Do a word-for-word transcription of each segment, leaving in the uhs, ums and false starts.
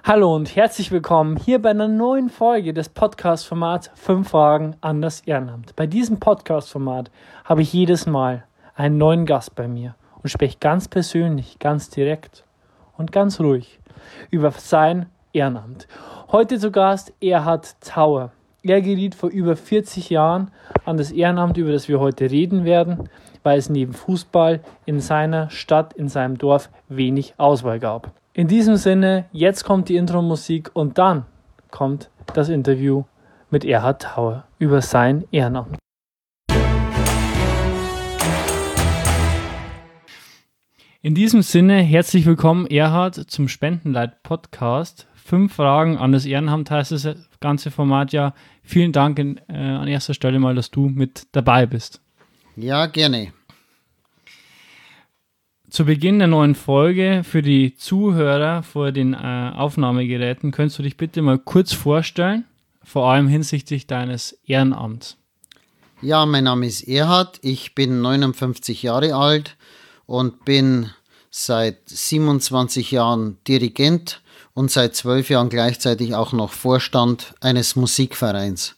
Hallo und herzlich willkommen hier bei einer neuen Folge des Podcast-Formats fünf Fragen an das Ehrenamt. Bei diesem Podcast-Format habe ich jedes Mal einen neuen Gast bei mir und spreche ganz persönlich, ganz direkt und ganz ruhig über sein Ehrenamt. Heute zu Gast Erhard Tauer. Er geriet vor über vierzig Jahren an das Ehrenamt, über das wir heute reden werden, weil es neben Fußball in seiner Stadt, in seinem Dorf wenig Auswahl gab. In diesem Sinne, jetzt kommt die Intro-Musik und dann kommt das Interview mit Erhard Tauer über sein Ehrenamt. In diesem Sinne, herzlich willkommen Erhard zum Spendenleit-Podcast. Fünf Fragen an das Ehrenamt heißt das ganze Format ja. Vielen Dank in, äh, an erster Stelle mal, dass du mit dabei bist. Ja, gerne. Zu Beginn der neuen Folge für die Zuhörer vor den äh, Aufnahmegeräten, könntest du dich bitte mal kurz vorstellen, vor allem hinsichtlich deines Ehrenamts? Ja, mein Name ist Erhard, ich bin neunundfünfzig Jahre alt und bin seit siebenundzwanzig Jahren Dirigent und seit zwölf Jahren gleichzeitig auch noch Vorstand eines Musikvereins.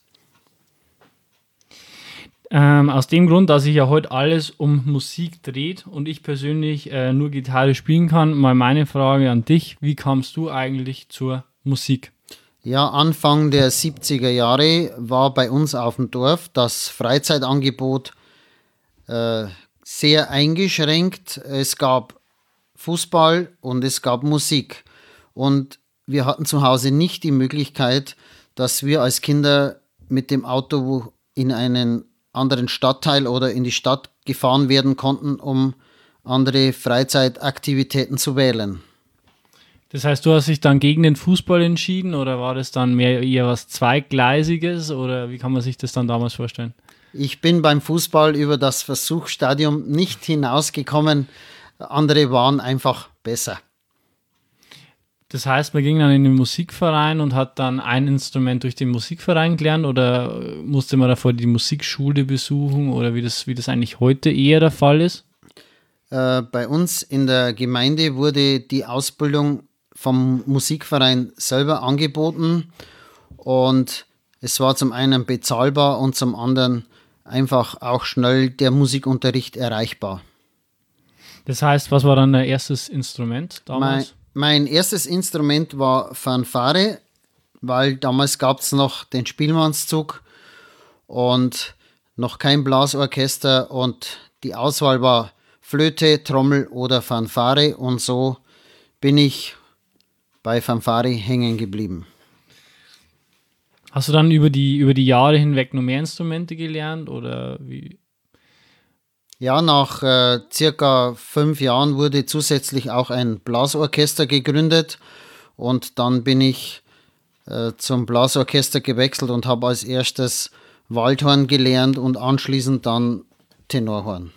Ähm, aus dem Grund, dass sich ja heute alles um Musik dreht und ich persönlich äh, nur Gitarre spielen kann, mal meine Frage an dich: Wie kamst du eigentlich zur Musik? Ja, Anfang der siebziger Jahre war bei uns auf dem Dorf das Freizeitangebot äh, sehr eingeschränkt. Es gab Fußball und es gab Musik. Und wir hatten zu Hause nicht die Möglichkeit, dass wir als Kinder mit dem Auto in einen anderen Stadtteil oder in die Stadt gefahren werden konnten, um andere Freizeitaktivitäten zu wählen. Das heißt, du hast dich dann gegen den Fußball entschieden oder war das dann mehr eher was Zweigleisiges oder wie kann man sich das dann damals vorstellen? Ich bin beim Fußball über das Versuchsstadium nicht hinausgekommen. Andere waren einfach besser. Das heißt, man ging dann in den Musikverein und hat dann ein Instrument durch den Musikverein gelernt oder musste man davor die Musikschule besuchen oder wie das, wie das eigentlich heute eher der Fall ist? Äh, bei uns in der Gemeinde wurde die Ausbildung vom Musikverein selber angeboten und es war zum einen bezahlbar und zum anderen einfach auch schnell der Musikunterricht erreichbar. Das heißt, was war dann dein erstes Instrument damals? Mein Mein erstes Instrument war Fanfare, weil damals gab es noch den Spielmannszug und noch kein Blasorchester und die Auswahl war Flöte, Trommel oder Fanfare und so bin ich bei Fanfare hängen geblieben. Hast du dann über die, über die Jahre hinweg noch mehr Instrumente gelernt oder wie? Ja, nach äh, circa fünf Jahren wurde zusätzlich auch ein Blasorchester gegründet und dann bin ich äh, zum Blasorchester gewechselt und habe als erstes Waldhorn gelernt und anschließend dann Tenorhorn.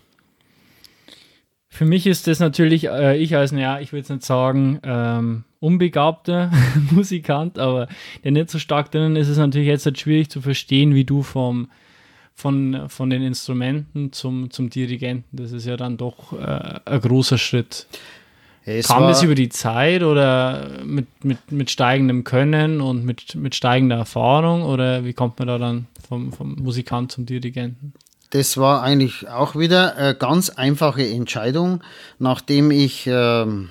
Für mich ist das natürlich, äh, ich als, naja, ich will jetzt nicht sagen, ähm, unbegabter Musikant, aber der nicht so stark drinnen ist, ist natürlich jetzt halt schwierig zu verstehen, wie du vom Von, von den Instrumenten zum, zum Dirigenten. Das ist ja dann doch äh, ein großer Schritt. Es Kam war, das über die Zeit oder mit, mit, mit steigendem Können und mit, mit steigender Erfahrung oder wie kommt man da dann vom, vom Musikant zum Dirigenten? Das war eigentlich auch wieder eine ganz einfache Entscheidung, nachdem ich ähm,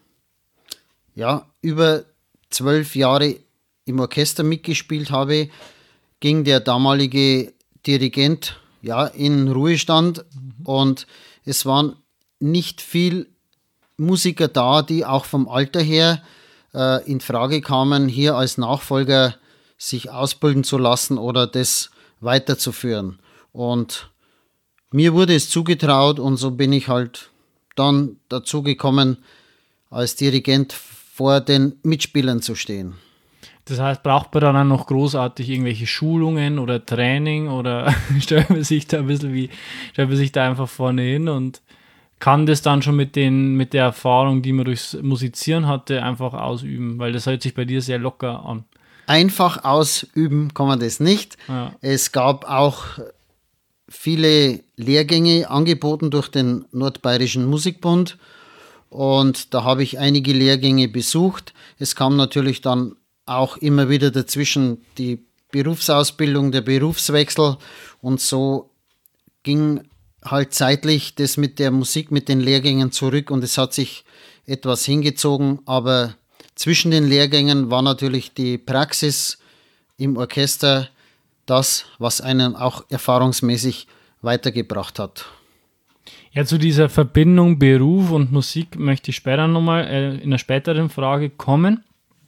ja, über zwölf Jahre im Orchester mitgespielt habe, ging der damalige Dirigent ja, in Ruhestand mhm. und es waren nicht viel Musiker da, die auch vom Alter her äh, in Frage kamen, hier als Nachfolger sich ausbilden zu lassen oder das weiterzuführen. Und mir wurde es zugetraut und so bin ich halt dann dazu gekommen, als Dirigent vor den Mitspielern zu stehen. Das heißt, braucht man dann auch noch großartig irgendwelche Schulungen oder Training oder stellt man sich da ein bisschen wie, stellt man sich da einfach vorne hin und kann das dann schon mit den, mit der Erfahrung, die man durchs Musizieren hatte, einfach ausüben, weil das hört sich bei dir sehr locker an. Einfach ausüben kann man das nicht. Ja. Es gab auch viele Lehrgänge angeboten durch den Nordbayerischen Musikbund und da habe ich einige Lehrgänge besucht. Es kam natürlich dann auch immer wieder dazwischen die Berufsausbildung, der Berufswechsel und so ging halt zeitlich das mit der Musik, mit den Lehrgängen zurück und es hat sich etwas hingezogen, aber zwischen den Lehrgängen war natürlich die Praxis im Orchester das, was einen auch erfahrungsmäßig weitergebracht hat. Ja, zu dieser Verbindung Beruf und Musik möchte ich später nochmal äh, in einer späteren Frage kommen.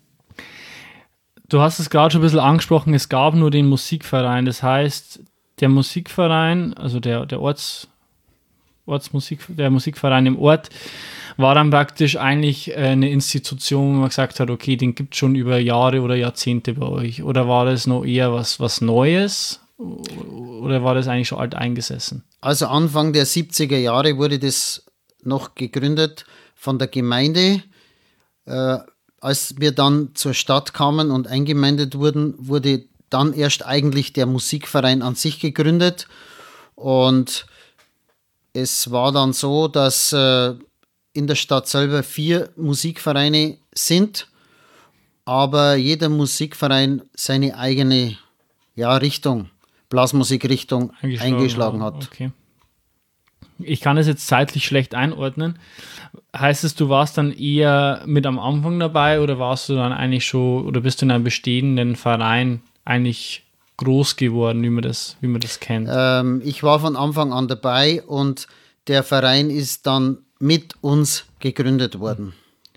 Du hast es gerade schon ein bisschen angesprochen, es gab nur den Musikverein. Das heißt, der Musikverein, also der, der Orts, Ortsmusik, der Musikverein im Ort, war dann praktisch eigentlich äh, eine Institution, wo man gesagt hat, okay, den gibt es schon über Jahre oder Jahrzehnte bei euch. Oder war das noch eher was, was Neues? Oder war das eigentlich schon alt eingesessen? Also Anfang der siebziger Jahre wurde das noch gegründet von der Gemeinde. Äh, als wir dann zur Stadt kamen und eingemeindet wurden, wurde dann erst eigentlich der Musikverein an sich gegründet. Und es war dann so, dass äh, in der Stadt selber vier Musikvereine sind, aber jeder Musikverein seine eigene ja, Richtung, Blasmusikrichtung eingeschlagen, eingeschlagen hat. Okay. Ich kann es jetzt zeitlich schlecht einordnen. Heißt es, du warst dann eher mit am Anfang dabei oder warst du dann eigentlich schon oder bist du in einem bestehenden Verein eigentlich groß geworden, wie man das, wie man das kennt? Ähm, ich war von Anfang an dabei und der Verein ist dann mit uns gegründet worden.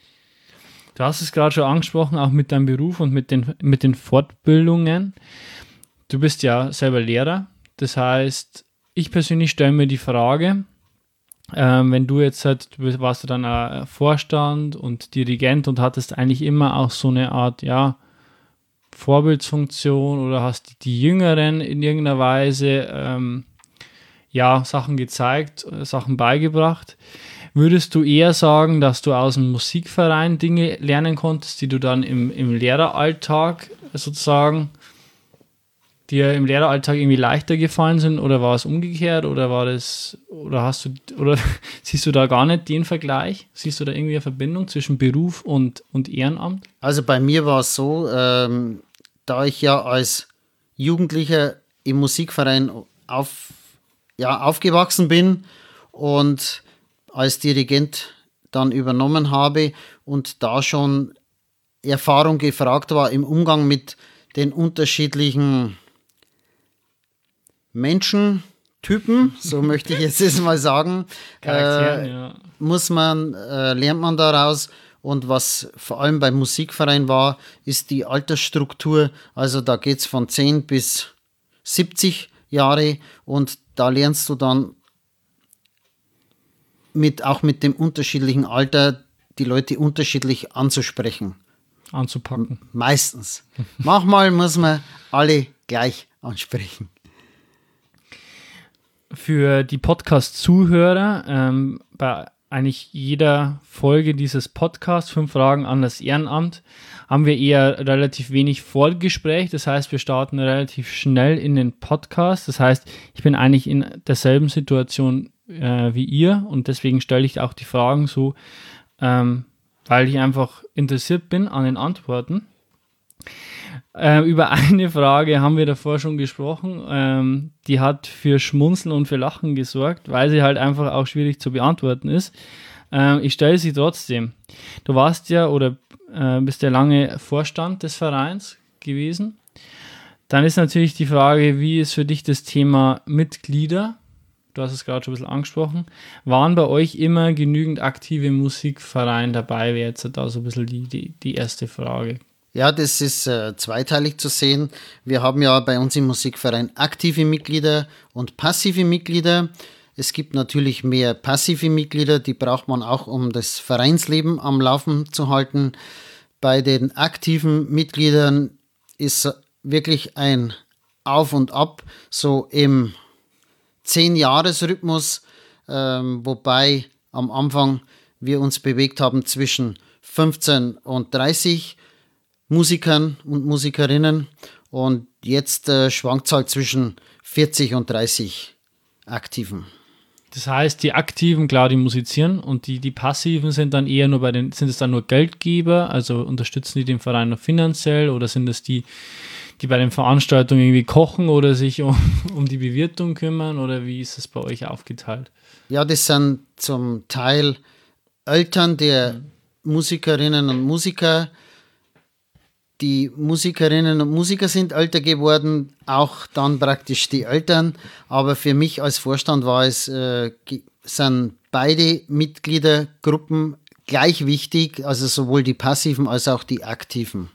Du hast es gerade schon angesprochen, auch mit deinem Beruf und mit den, mit den Fortbildungen. Du bist ja selber Lehrer, das heißt, ich persönlich stelle mir die Frage, ähm, wenn du jetzt halt, du warst ja dann auch Vorstand und Dirigent und hattest eigentlich immer auch so eine Art, ja, Vorbildsfunktion oder hast die Jüngeren in irgendeiner Weise, ähm, ja, Sachen gezeigt, Sachen beigebracht. Würdest du eher sagen, dass du aus dem Musikverein Dinge lernen konntest, die du dann im, im Lehreralltag sozusagen dir im Lehreralltag irgendwie leichter gefallen sind oder war es umgekehrt oder war das oder hast du oder siehst du da gar nicht den Vergleich? Siehst du da irgendwie eine Verbindung zwischen Beruf und, und Ehrenamt? Also bei mir war es so, ähm, da ich ja als Jugendlicher im Musikverein auf, ja, aufgewachsen bin und als Dirigent dann übernommen habe und da schon Erfahrung gefragt war im Umgang mit den unterschiedlichen Menschentypen, so möchte ich jetzt das mal sagen, äh, ja. muss man, äh, lernt man daraus. Und was vor allem beim Musikverein war, ist die Altersstruktur. Also da geht es von zehn bis siebzig Jahre und da lernst du dann mit, auch mit dem unterschiedlichen Alter die Leute unterschiedlich anzusprechen. Anzupacken. Meistens. Manchmal muss man alle gleich ansprechen. Für die Podcast-Zuhörer, ähm, bei eigentlich jeder Folge dieses Podcasts, fünf Fragen an das Ehrenamt, haben wir eher relativ wenig Vorgespräch. Das heißt, wir starten relativ schnell in den Podcast. Das heißt, ich bin eigentlich in derselben Situation äh, wie ihr und deswegen stelle ich auch die Fragen so, ähm, weil ich einfach interessiert bin an den Antworten. Äh, über eine Frage haben wir davor schon gesprochen, ähm, die hat für Schmunzeln und für Lachen gesorgt, weil sie halt einfach auch schwierig zu beantworten ist. Ähm, ich stelle sie trotzdem. Du warst ja oder äh, bist ja lange Vorstand des Vereins gewesen. Dann ist natürlich die Frage, wie ist für dich das Thema Mitglieder? Du hast es gerade schon ein bisschen angesprochen. Waren bei euch immer genügend aktive Musikvereine dabei? Wäre jetzt da so ein bisschen die, die, die erste Frage. Ja, das ist äh, zweiteilig zu sehen. Wir haben ja bei uns im Musikverein aktive Mitglieder und passive Mitglieder. Es gibt natürlich mehr passive Mitglieder, die braucht man auch, um das Vereinsleben am Laufen zu halten. Bei den aktiven Mitgliedern ist wirklich ein Auf und Ab, so im zehn-Jahres-Rhythmus, ähm, wobei am Anfang wir uns bewegt haben zwischen fünfzehn und dreißig Musikern und Musikerinnen und jetzt äh, schwankt es halt zwischen vierzig und dreißig Aktiven. Das heißt, die Aktiven, klar, die musizieren und die, die Passiven sind dann eher nur bei den, sind es dann nur Geldgeber, also unterstützen die den Verein noch finanziell oder sind es die, die bei den Veranstaltungen irgendwie kochen oder sich um, um die Bewirtung kümmern oder wie ist es bei euch aufgeteilt? Ja, das sind zum Teil Eltern der mhm. Musikerinnen und Musiker. Die Musikerinnen und Musiker sind älter geworden, auch dann praktisch die Eltern. Aber für mich als Vorstand war es, äh, sind beide Mitgliedergruppen gleich wichtig, also sowohl die Passiven als auch die Aktiven.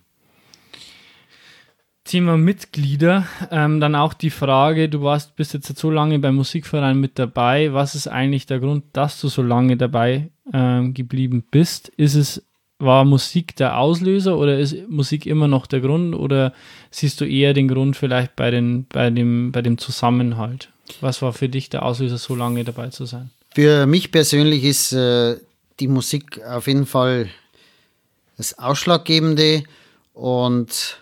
Thema Mitglieder, ähm, dann auch die Frage, du warst, bist jetzt so lange beim Musikverein mit dabei. Was ist eigentlich der Grund, dass du so lange dabei ähm, geblieben bist? Ist es War Musik der Auslöser oder ist Musik immer noch der Grund oder siehst du eher den Grund vielleicht bei, den, bei, dem, bei dem Zusammenhalt? Was war für dich der Auslöser, so lange dabei zu sein? Für mich persönlich ist äh, die Musik auf jeden Fall das Ausschlaggebende und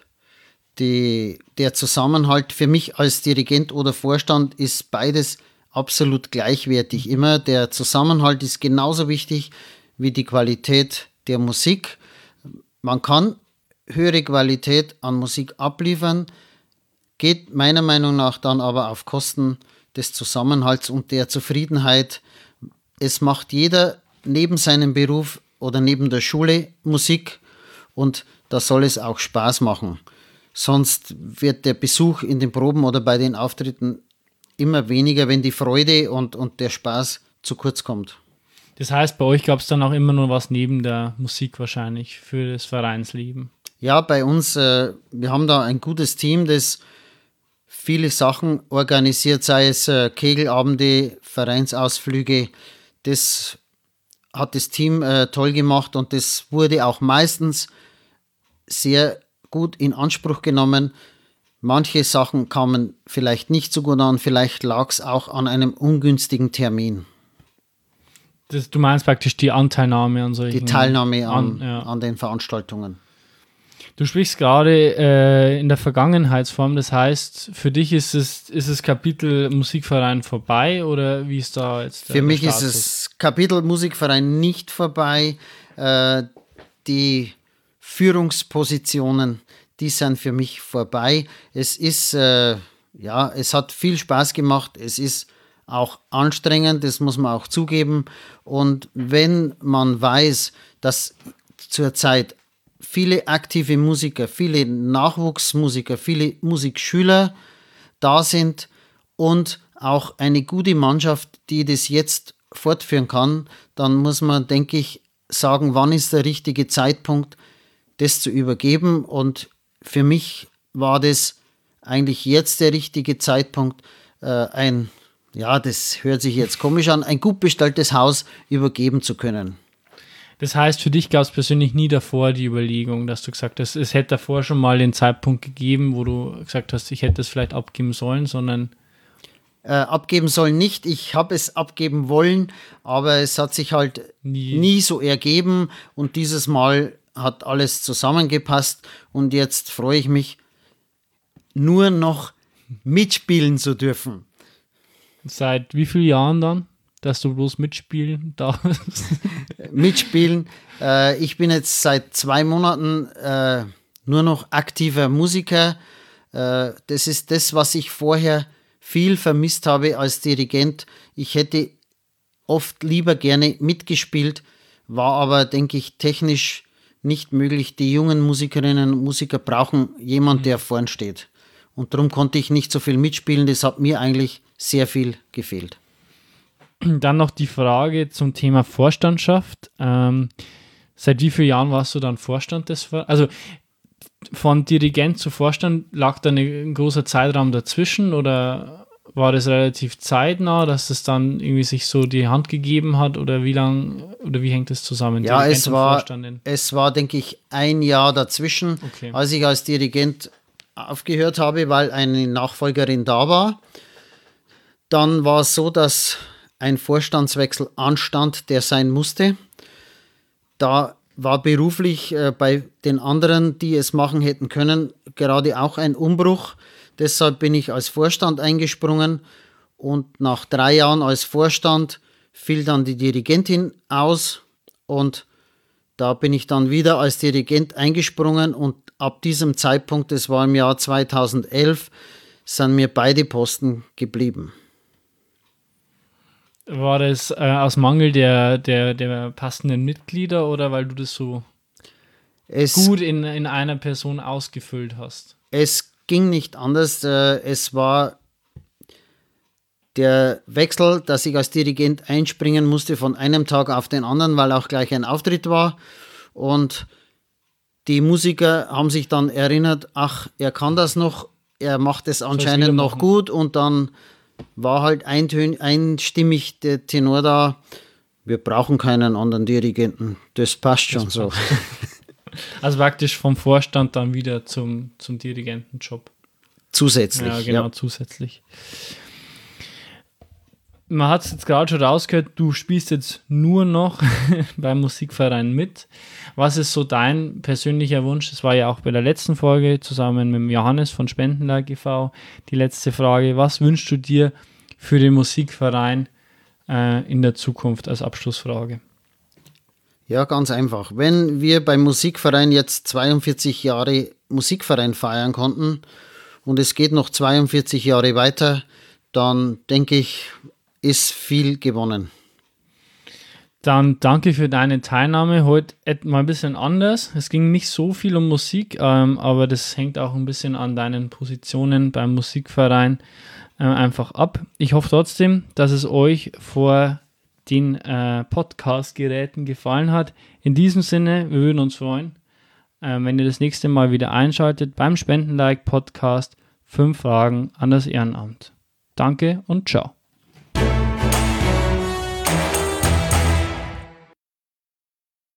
die, der Zusammenhalt für mich als Dirigent oder Vorstand ist beides absolut gleichwertig. Immer der Zusammenhalt ist genauso wichtig wie die Qualität der Musik. Man kann höhere Qualität an Musik abliefern, geht meiner Meinung nach dann aber auf Kosten des Zusammenhalts und der Zufriedenheit. Es macht jeder neben seinem Beruf oder neben der Schule Musik und da soll es auch Spaß machen. Sonst wird der Besuch in den Proben oder bei den Auftritten immer weniger, wenn die Freude und, und der Spaß zu kurz kommt. Das heißt, bei euch gab es dann auch immer nur was neben der Musik wahrscheinlich für das Vereinsleben? Ja, bei uns, äh, wir haben da ein gutes Team, das viele Sachen organisiert, sei es äh, Kegelabende, Vereinsausflüge. Das hat das Team äh, toll gemacht und das wurde auch meistens sehr gut in Anspruch genommen. Manche Sachen kamen vielleicht nicht so gut an, vielleicht lag es auch an einem ungünstigen Termin. Das, du meinst praktisch die Anteilnahme an solchen... Die Teilnahme an, an, ja. an den Veranstaltungen. Du sprichst gerade äh, in der Vergangenheitsform, das heißt, für dich ist es ist das Kapitel Musikverein vorbei oder wie ist da jetzt der Für mich der ist das Kapitel Musikverein nicht vorbei. Äh, die Führungspositionen, die sind für mich vorbei. Es ist, äh, ja, es hat viel Spaß gemacht, es ist auch anstrengend, das muss man auch zugeben. Und wenn man weiß, dass zurzeit viele aktive Musiker, viele Nachwuchsmusiker, viele Musikschüler da sind und auch eine gute Mannschaft, die das jetzt fortführen kann, dann muss man, denke ich, sagen, wann ist der richtige Zeitpunkt, das zu übergeben. Und für mich war das eigentlich jetzt der richtige Zeitpunkt, äh, ein, ja, das hört sich jetzt komisch an, ein gut bestelltes Haus übergeben zu können. Das heißt, für dich gab es persönlich nie davor die Überlegung, dass du gesagt hast, es hätte davor schon mal den Zeitpunkt gegeben, wo du gesagt hast, ich hätte es vielleicht abgeben sollen, sondern... Äh, abgeben sollen nicht, ich habe es abgeben wollen, aber es hat sich halt nie. nie so ergeben und dieses Mal hat alles zusammengepasst und jetzt freue ich mich, nur noch mitspielen zu dürfen. Seit wie vielen Jahren dann? Dass du bloß mitspielen darfst? Mitspielen. Äh, ich bin jetzt seit zwei Monaten äh, nur noch aktiver Musiker. Äh, das ist das, was ich vorher viel vermisst habe als Dirigent. Ich hätte oft lieber gerne mitgespielt, war aber, denke ich, technisch nicht möglich. Die jungen Musikerinnen und Musiker brauchen jemanden, der vorn steht. Und darum konnte ich nicht so viel mitspielen. Das hat mir eigentlich sehr viel gefehlt. Dann noch die Frage zum Thema Vorstandschaft. Ähm, seit wie vielen Jahren warst du dann Vorstand des Vereins? Also von Dirigent zu Vorstand, lag da ein großer Zeitraum dazwischen oder war das relativ zeitnah, dass es dann irgendwie sich so die Hand gegeben hat oder wie lang oder wie hängt das zusammen? Ja, es war, es war, denke ich, ein Jahr dazwischen, okay, als ich als Dirigent aufgehört habe, weil eine Nachfolgerin da war. Dann war es so, dass ein Vorstandswechsel anstand, der sein musste. Da war beruflich äh, bei den anderen, die es machen hätten können, gerade auch ein Umbruch. Deshalb bin ich als Vorstand eingesprungen Und nach drei Jahren als Vorstand fiel dann die Dirigentin aus und da bin ich dann wieder als Dirigent eingesprungen und ab diesem Zeitpunkt, das war im Jahr zweitausendelf, sind mir beide Posten geblieben. War das äh, aus Mangel der, der, der passenden Mitglieder oder weil du das so es, gut in, in einer Person ausgefüllt hast? Es ging nicht anders. Äh, es war der Wechsel, dass ich als Dirigent einspringen musste von einem Tag auf den anderen, weil auch gleich ein Auftritt war. Und die Musiker haben sich dann erinnert, ach, er kann das noch, er macht es anscheinend noch gut. Und dann war halt eintön- einstimmig der Tenor da, wir brauchen keinen anderen Dirigenten, das passt schon das so. Passt. Also praktisch vom Vorstand dann wieder zum, zum Dirigentenjob. Zusätzlich. Ja, genau, ja. zusätzlich. Man hat es jetzt gerade schon rausgehört, du spielst jetzt nur noch beim Musikverein mit. Was ist so dein persönlicher Wunsch? Das war ja auch bei der letzten Folge zusammen mit dem Johannes von Spendenlag e V die letzte Frage. Was wünschst du dir für den Musikverein äh, in der Zukunft als Abschlussfrage? Ja, ganz einfach. Wenn wir beim Musikverein jetzt zweiundvierzig Jahre Musikverein feiern konnten und es geht noch zweiundvierzig Jahre weiter, dann denke ich, ist viel gewonnen. Dann danke für deine Teilnahme. Heute mal ein bisschen anders. Es ging nicht so viel um Musik, ähm, aber das hängt auch ein bisschen an deinen Positionen beim Musikverein äh, einfach ab. Ich hoffe trotzdem, dass es euch vor den äh, Podcast-Geräten gefallen hat. In diesem Sinne, wir würden uns freuen, äh, wenn ihr das nächste Mal wieder einschaltet beim Spendenlike Podcast fünf Fragen an das Ehrenamt. Danke und ciao.